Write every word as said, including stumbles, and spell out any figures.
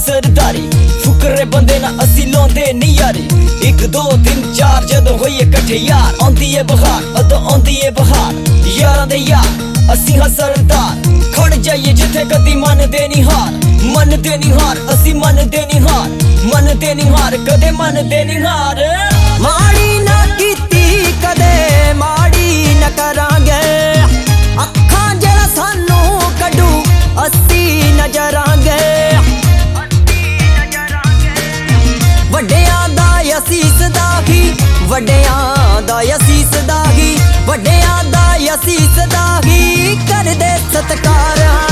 सरदारी फुकरे बंदे ना असी लाउंदे नी यारी। एक दो तीन चार जदों होइए कट्ठे यार आंदी है बहार अदों आंदी है बहार यारां दे यार असी हां सरदार। खड़ जाइए जिथे कदी मनदे नी हार मनदे नी हार असी मनदे नी हार मनदे नी हार कदे मनदे नी हार। माड़ी ना कीती कदे माड़ी न करांगे अखां जड़ा सानू कड्डू असी नजरांगे। वड्डियां दा असीस दाही वड्डियां दा असीस दाही वड्डियां दा असीस दाही कर दे सत्कार।